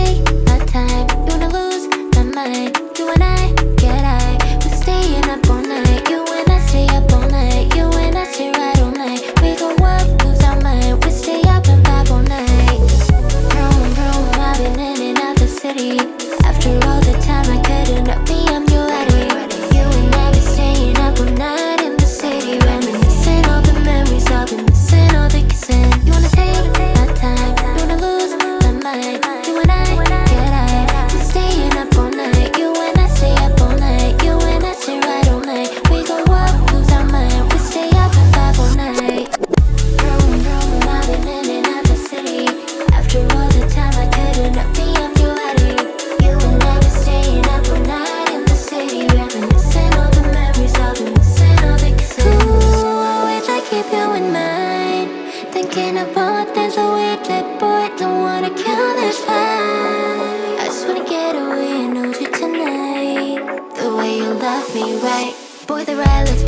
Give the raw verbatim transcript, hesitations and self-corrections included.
take my time, you wanna lose my mind. You and I get high, we're staying up all night. You and I stay up all night, you and I stay right all night. We gon' work, lose our mind, we stay up and vibe all night. Vroom, vroom, I've been in and out the city. After all the time I couldn't help me, I'm your ready. You and I be staying up all night in the city, reminiscing all the memories, all the missing, all the kissing. You wanna take my time, you wanna lose my mind. You and I get high, we're staying up all night. You and I stay up all night, you and I stay right all night. We gon' work, lose our mind, we stay up and vibe all night. Vroom, vroom, I've been in and out the city. After all the time I couldn't help me, I'm your ready. You and I be staying up all night in the city, reminiscing all the memories, all the missing, all the kissing. Ooh, I wish I keep you in mind. Thinking about there's a way that boy don't wanna kill this fight. I just wanna get away and hold you tonight, the way you love me right. Boy, the right, let's